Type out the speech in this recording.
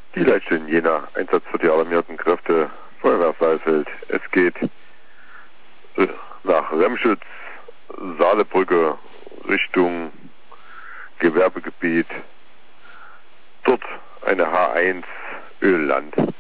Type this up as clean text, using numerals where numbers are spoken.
Die Leitstelle in Jena, Einsatz für die alarmierten Kräfte, Feuerwehr Saalfeld. Es geht nach Remschütz, Saalebrücke, Richtung Gewerbegebiet. Dort eine H1 Ölland.